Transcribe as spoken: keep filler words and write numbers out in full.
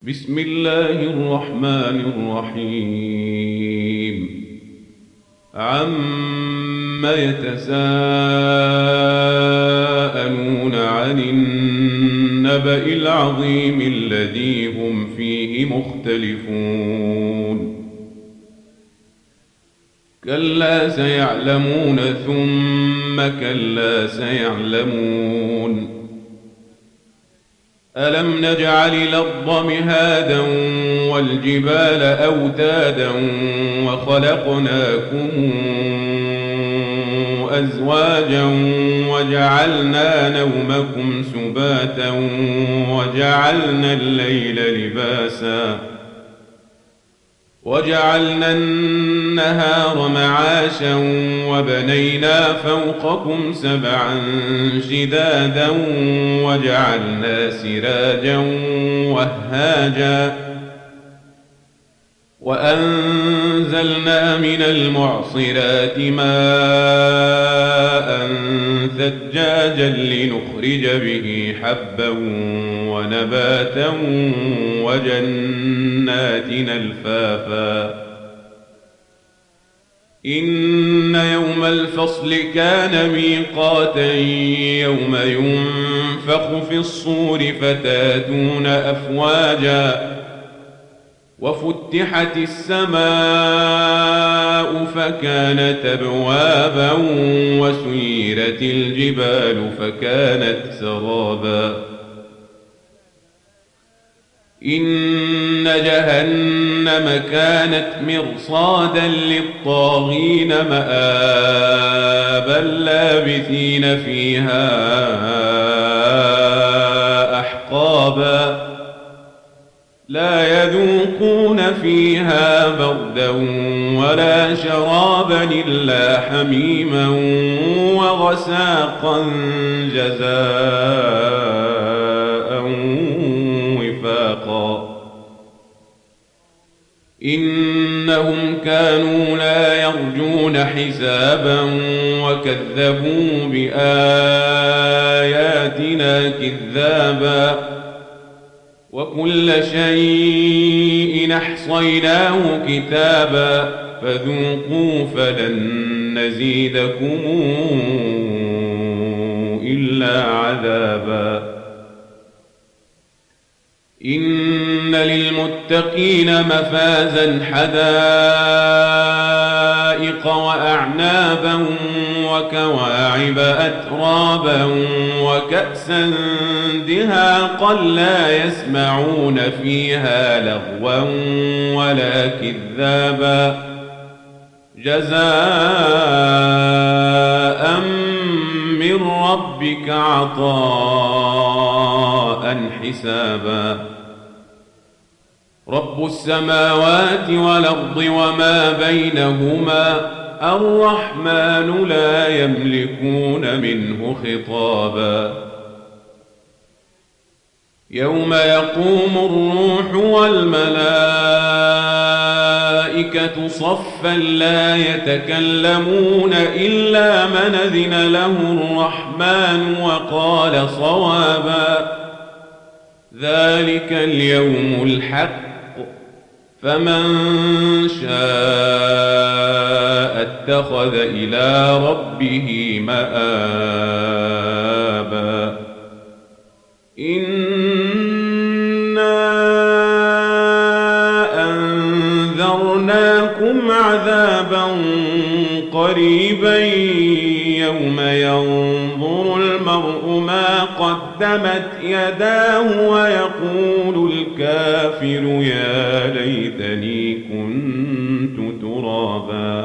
بسم الله الرحمن الرحيم عم يتساءلون عن النبأ العظيم الذي هم فيه مختلفون كلا سيعلمون ثم كلا سيعلمون ألم نجعل الأرض مهادا والجبال أوتادا وخلقناكم أزواجا وجعلنا نومكم سباتا وجعلنا الليل لباسا وجعلنا النهار معاشا وبنينا فوقكم سبعا شدادا وجعلنا سراجا وهاجا وأنزلنا من المعصرات ماء ثجاجا لنخرج به حبا ونباتا وجنات ألفافا إن يوم الفصل كان ميقاتا يوم ينفخ في الصور فتاتون أفواجا وفتحت السماء فكانت أبوابا وسيرت الجبال فكانت سرابا إن جهنم كانت مرصادا للطاغين مآبا لابثين فيها أحقابا لا يذوقون فيها بردا ولا شرابا إلا حميما وغساقا جزاء وفاقا إنهم كانوا لا يرجون حسابا وكذبوا بآياتنا كذابا وكل شيء أحصيناه كتابا فذوقوا فلن نزيدكم إلا عذابا إن للمتقين مفازا حدائق وأعنابا وكواعب أترابا وكأسا دهاقا لا يسمعون فيها لغوا ولا كذابا جزاء من ربك عطاء حسابا رب السماوات والأرض وما بينهما الرحمن لا يملكون منه خطابا يوم يقوم الروح والملائكة صفا لا يتكلمون إلا من أذن له الرحمن وقال صوابا ذلك اليوم الحق فمن شاء اتخذ إلى ربه مآبا إنا أنذرناكم عذابا قريبا يوم ينظر المرء ما قدمت يداه ويقول الكافر يا ليتني كنت ترابا